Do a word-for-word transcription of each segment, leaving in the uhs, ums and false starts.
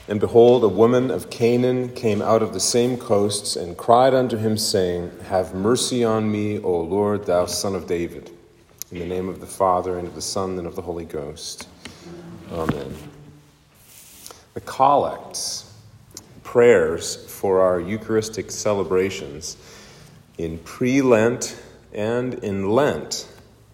And behold, a woman of Canaan came out of the same coasts and cried unto him, saying, Have mercy on me, O Lord, thou Son of David. In the name of the Father, and of the Son, and of the Holy Ghost. Amen. The collects, prayers for our Eucharistic celebrations in pre-Lent and in Lent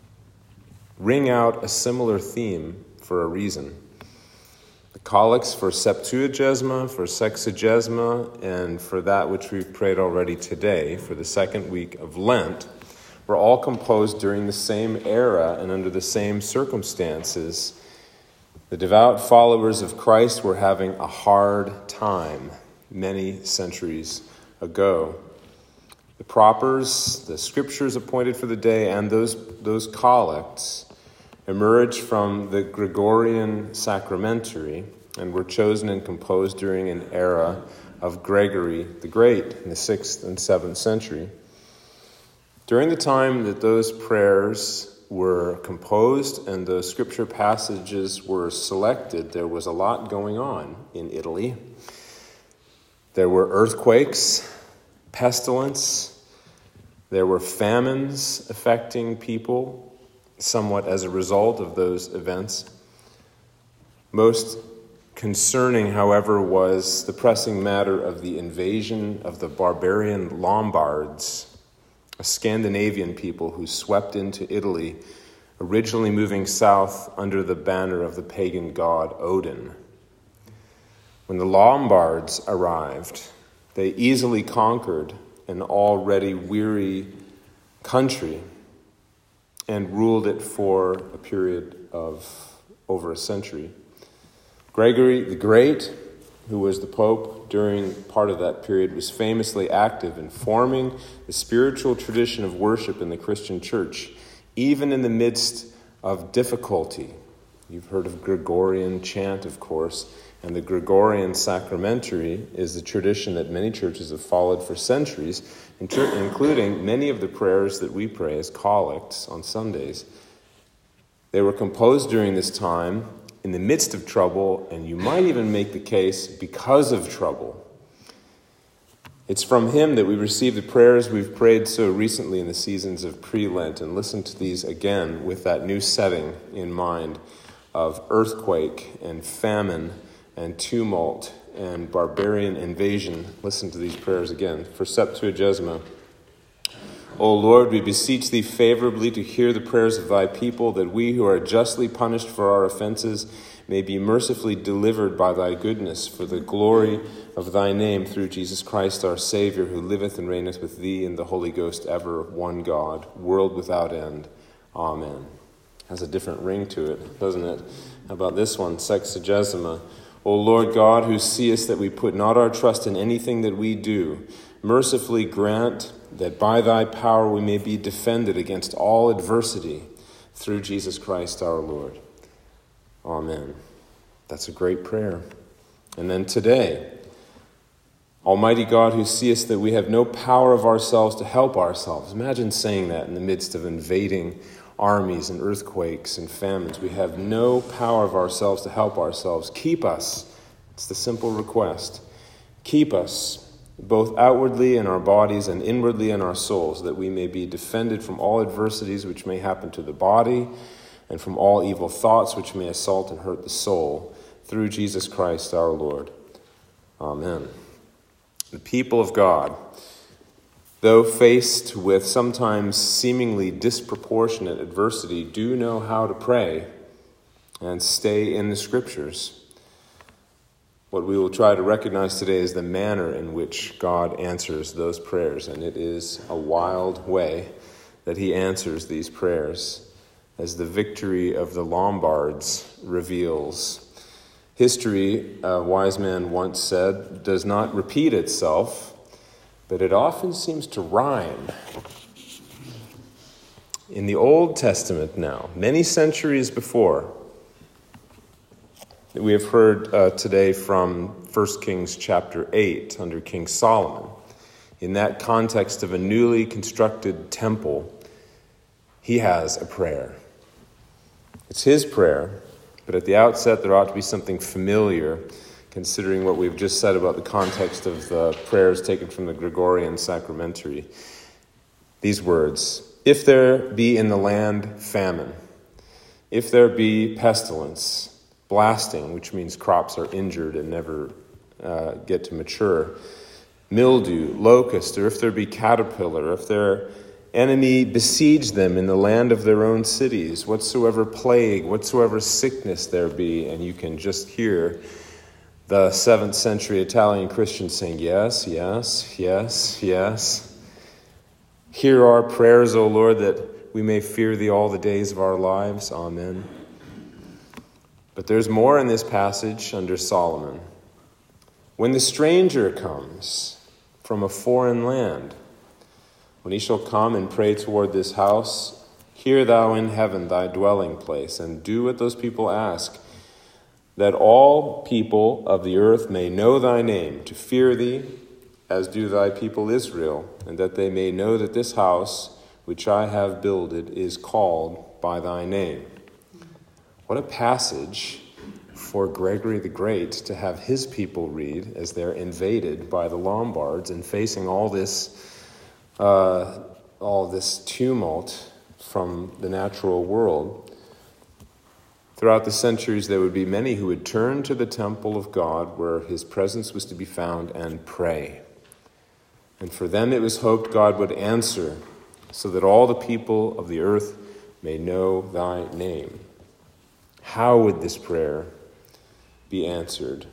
ring out a similar theme for a reason. The collects for Septuagesima, for Sexagesima, and for that which we've prayed already today, for the second week of Lent, were all composed during the same era and under the same circumstances. The devout followers of Christ were having a hard time many centuries ago. The propers, the scriptures appointed for the day, and those, those collects emerged from the Gregorian sacramentary and were chosen and composed during an era of Gregory the Great in the sixth and seventh century. During the time that those prayers were composed and the scripture passages were selected, there was a lot going on in Italy. There were earthquakes, pestilence, there were famines affecting people, somewhat as a result of those events. Most concerning, however, was the pressing matter of the invasion of the barbarian Lombards, a Scandinavian people who swept into Italy, originally moving south under the banner of the pagan god Odin. When the Lombards arrived, they easily conquered an already weary country and ruled it for a period of over a century. Gregory the Great, who was the Pope during part of that period, was famously active in forming the spiritual tradition of worship in the Christian church, even in the midst of difficulty. You've heard of Gregorian chant, of course, and the Gregorian sacramentary is the tradition that many churches have followed for centuries, including many of the prayers that we pray as collects on Sundays. They were composed during this time in the midst of trouble, and you might even make the case because of trouble. It's from him that we receive the prayers we've prayed so recently in the seasons of pre-Lent, and listen to these again with that new setting in mind of earthquake and famine and tumult and barbarian invasion. Listen to these prayers again. For Septuagesima. O Lord, we beseech thee favorably to hear the prayers of thy people, that we who are justly punished for our offenses may be mercifully delivered by thy goodness, for the glory of thy name, through Jesus Christ our Savior, who liveth and reigneth with thee in the Holy Ghost, ever one God, world without end. Amen. Has a different ring to it, doesn't it? How about this one, Sexagesima? O Lord God, who seest that we put not our trust in anything that we do, mercifully grant that by thy power we may be defended against all adversity through Jesus Christ our Lord. Amen. That's a great prayer. And then today, Almighty God, who seest that we have no power of ourselves to help ourselves. Imagine saying that in the midst of invading armies and earthquakes and famines. We have no power of ourselves to help ourselves. Keep us. It's the simple request. Keep us, both outwardly in our bodies and inwardly in our souls, that we may be defended from all adversities which may happen to the body and from all evil thoughts which may assault and hurt the soul, through Jesus Christ our Lord. Amen. The people of God, though faced with sometimes seemingly disproportionate adversity, do know how to pray and stay in the Scriptures. What we will try to recognize today is the manner in which God answers those prayers, and it is a wild way that he answers these prayers, as the victory of the Lombards reveals. History, a wise man once said, does not repeat itself, but it often seems to rhyme. In the Old Testament now, many centuries before, we have heard uh, today from First Kings chapter eight under King Solomon. In that context of a newly constructed temple, he has a prayer. It's his prayer, but at the outset there ought to be something familiar considering what we've just said about the context of the prayers taken from the Gregorian Sacramentary. These words, "If there be in the land famine, if there be pestilence, blasting," which means crops are injured and never uh, get to mature, "mildew, locust, or if there be caterpillar, if their enemy besiege them in the land of their own cities, whatsoever plague, whatsoever sickness there be," and you can just hear the seventh century Italian Christians saying, "Yes, yes, yes, yes. Hear our prayers, O Lord, that we may fear thee all the days of our lives. Amen." But there's more in this passage under Solomon. "When the stranger comes from a foreign land, when he shall come and pray toward this house, hear thou in heaven thy dwelling place, and do what those people ask, that all people of the earth may know thy name, to fear thee, as do thy people Israel, and that they may know that this house which I have builded is called by thy name." What a passage for Gregory the Great to have his people read as they're invaded by the Lombards and facing all this, uh, all this tumult from the natural world. Throughout the centuries, there would be many who would turn to the temple of God where his presence was to be found and pray. And for them it was hoped God would answer, so that all the people of the earth may know thy name. How would this prayer be answered?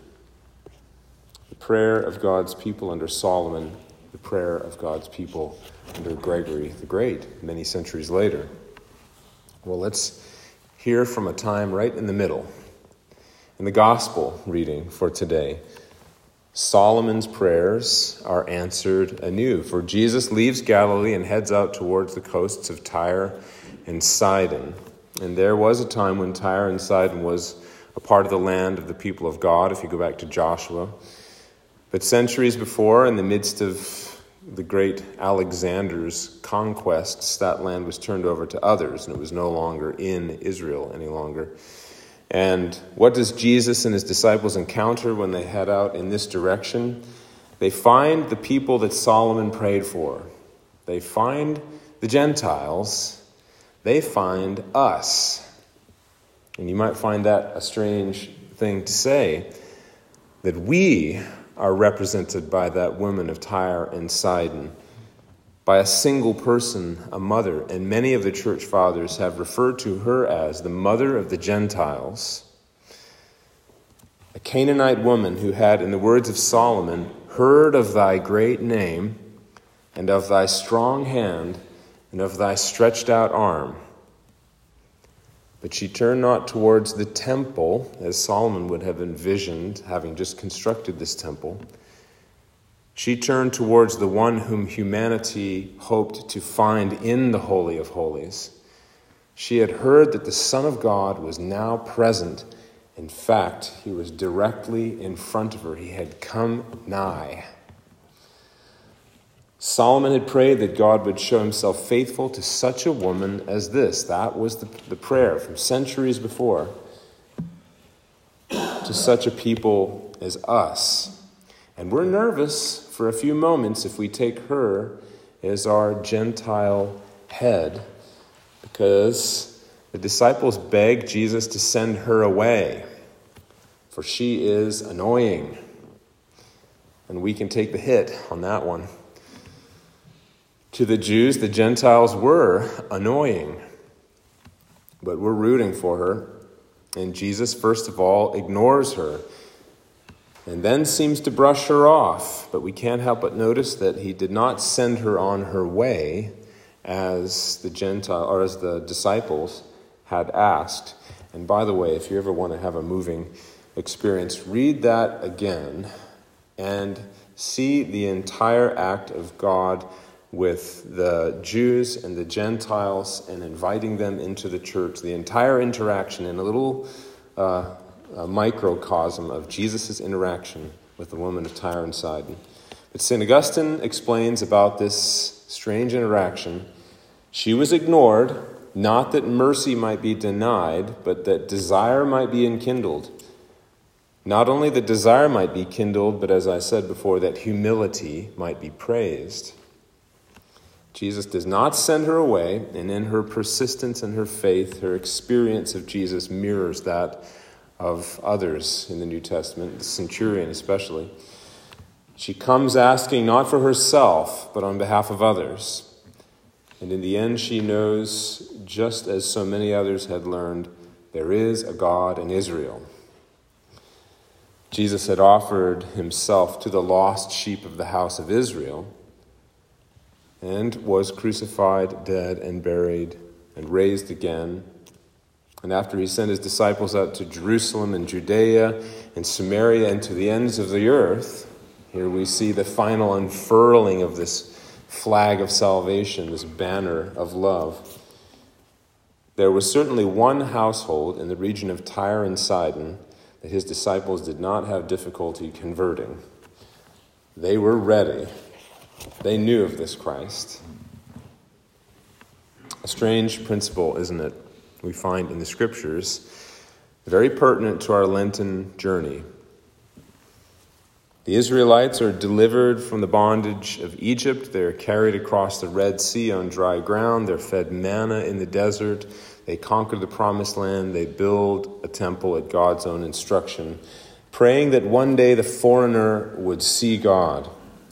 The prayer of God's people under Solomon, the prayer of God's people under Gregory the Great, many centuries later. Well, let's hear from a time right in the middle. In the gospel reading for today, Solomon's prayers are answered anew, for Jesus leaves Galilee and heads out towards the coasts of Tyre and Sidon. And there was a time when Tyre and Sidon was a part of the land of the people of God, if you go back to Joshua. But centuries before, in the midst of the great Alexander's conquests, that land was turned over to others, and it was no longer in Israel any longer. And what does Jesus and his disciples encounter when they head out in this direction? They find the people that Solomon prayed for. They find the Gentiles. They find us. And you might find that a strange thing to say, that we are represented by that woman of Tyre and Sidon, by a single person, a mother, and many of the church fathers have referred to her as the mother of the Gentiles, a Canaanite woman who had, in the words of Solomon, heard of thy great name and of thy strong hand and of thy stretched out arm. But she turned not towards the temple, as Solomon would have envisioned, having just constructed this temple. She turned towards the one whom humanity hoped to find in the Holy of Holies. She had heard that the Son of God was now present. In fact, he was directly in front of her. He had come nigh. Solomon had prayed that God would show himself faithful to such a woman as this. That was the, the prayer from centuries before. To such a people as us. And we're nervous for a few moments if we take her as our Gentile head, because the disciples beg Jesus to send her away, for she is annoying. And we can take the hit on that one. To the Jews, the Gentiles were annoying, but we're rooting for her. And Jesus, first of all, ignores her and then seems to brush her off. But we can't help but notice that he did not send her on her way as the Gentile or as the disciples had asked. And by the way, if you ever want to have a moving experience, read that again and see the entire act of God with the Jews and the Gentiles and inviting them into the church, the entire interaction in a little uh, a microcosm of Jesus' interaction with the woman of Tyre and Sidon. But Saint Augustine explains about this strange interaction. She was ignored, not that mercy might be denied, but that desire might be enkindled. Not only that desire might be kindled, but as I said before, that humility might be praised. Jesus does not send her away, and in her persistence and her faith, her experience of Jesus mirrors that of others in the New Testament, the centurion especially. She comes asking not for herself, but on behalf of others. And in the end, she knows, just as so many others had learned, there is a God in Israel. Jesus had offered himself to the lost sheep of the house of Israel and was crucified, dead, and buried, and raised again. And after he sent his disciples out to Jerusalem and Judea and Samaria and to the ends of the earth, here we see the final unfurling of this flag of salvation, this banner of love. There was certainly one household in the region of Tyre and Sidon that his disciples did not have difficulty converting. They were ready. They knew of this Christ. A strange principle, isn't it, we find in the Scriptures, very pertinent to our Lenten journey. The Israelites are delivered from the bondage of Egypt. They're carried across the Red Sea on dry ground. They're fed manna in the desert. They conquer the promised land. They build a temple at God's own instruction, praying that one day the foreigner would see God.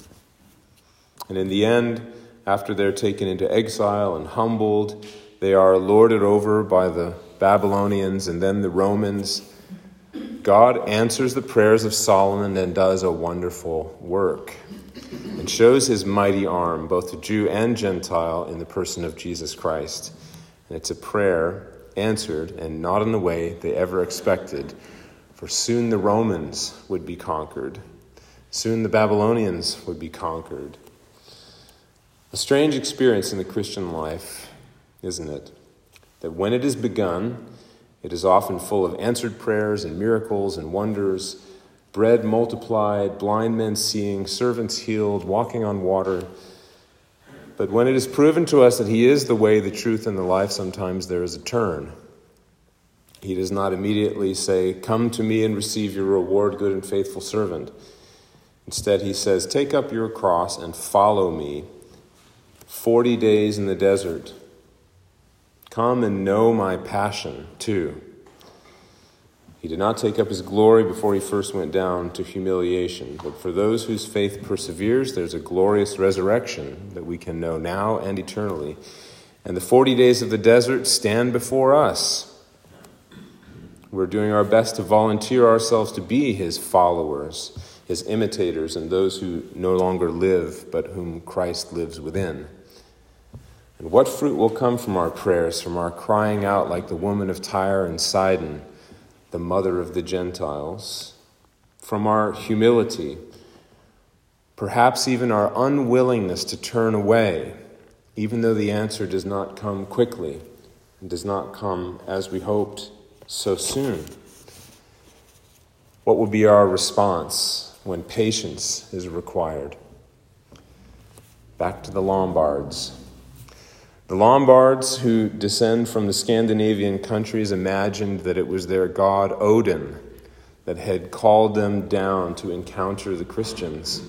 And in the end, after they're taken into exile and humbled, they are lorded over by the Babylonians and then the Romans. God answers the prayers of Solomon and does a wonderful work and shows his mighty arm, both to Jew and Gentile, in the person of Jesus Christ. And it's a prayer answered, and not in the way they ever expected, for soon the Romans would be conquered. Soon the Babylonians would be conquered. A strange experience in the Christian life, isn't it? That when it is begun, it is often full of answered prayers and miracles and wonders, bread multiplied, blind men seeing, servants healed, walking on water. But when it is proven to us that he is the way, the truth, and the life, sometimes there is a turn. He does not immediately say, "Come to me and receive your reward, good and faithful servant." Instead, he says, "Take up your cross and follow me. Forty days in the desert. Come and know my passion, too." He did not take up his glory before he first went down to humiliation. But for those whose faith perseveres, there's a glorious resurrection that we can know now and eternally. And the forty days of the desert stand before us. We're doing our best to volunteer ourselves to be his followers, his imitators, and those who no longer live, but whom Christ lives within. And what fruit will come from our prayers, from our crying out like the woman of Tyre and Sidon, the mother of the Gentiles, from our humility, perhaps even our unwillingness to turn away, even though the answer does not come quickly and does not come as we hoped so soon? What will be our response when patience is required? Back to the Lombards. The Lombards, who descend from the Scandinavian countries, imagined that it was their god Odin that had called them down to encounter the Christians.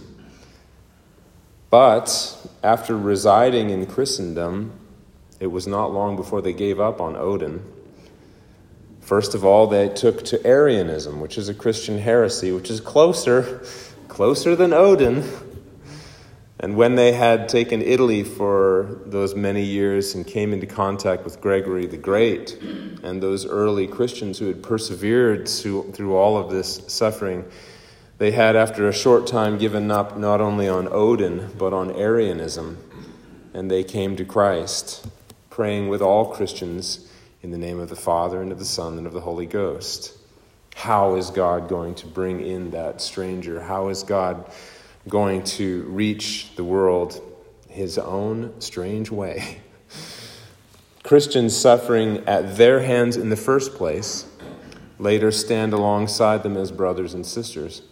But after residing in Christendom, it was not long before they gave up on Odin. First of all, they took to Arianism, which is a Christian heresy, which is closer, closer than Odin. And when they had taken Italy for those many years and came into contact with Gregory the Great and those early Christians who had persevered through all of this suffering, they had, after a short time, given up not only on Odin, but on Arianism. And they came to Christ, praying with all Christians in the name of the Father and of the Son and of the Holy Ghost. How is God going to bring in that stranger? How is God going to reach the world his own strange way? Christians suffering at their hands in the first place later stand alongside them as brothers and sisters.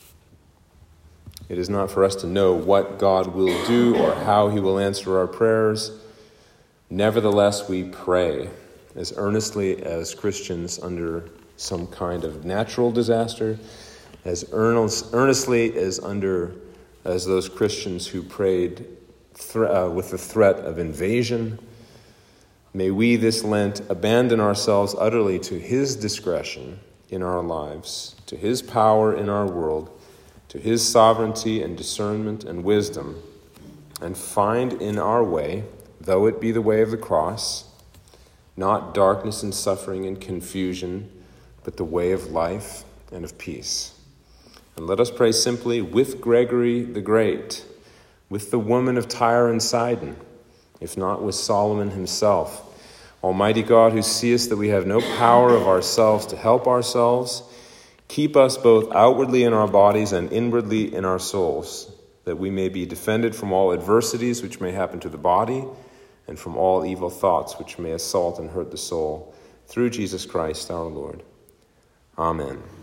It is not for us to know what God will do or how he will answer our prayers. Nevertheless, we pray as earnestly as Christians under some kind of natural disaster, as earnest, earnestly as under as those Christians who prayed th- uh, with the threat of invasion. May we this Lent abandon ourselves utterly to his discretion in our lives, to his power in our world, to his sovereignty and discernment and wisdom, and find in our way, though it be the way of the cross, not darkness and suffering and confusion, but the way of life and of peace. And let us pray simply with Gregory the Great, with the woman of Tyre and Sidon, if not with Solomon himself. Almighty God, who seest that we have no power of ourselves to help ourselves, keep us both outwardly in our bodies and inwardly in our souls, that we may be defended from all adversities which may happen to the body, and from all evil thoughts which may assault and hurt the soul, through Jesus Christ our Lord. Amen.